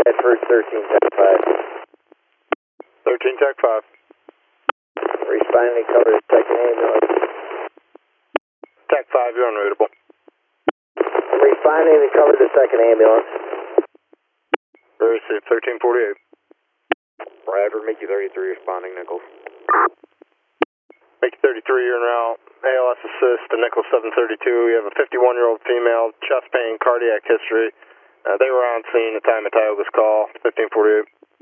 Bedford 13 Tech 5. 13 Tech 5. Responding to cover the second ambulance. Tech 5, you're unroutable. I'm responding to cover the second ambulance. Received 1348. Bradford, Mickey 33 responding, Nichols. Mickey 33, you're en route. ALS assist to Nichols 732. You have a 51-year-old female, chest pain, cardiac history. They were on scene at the time of Tioga's call, 1548.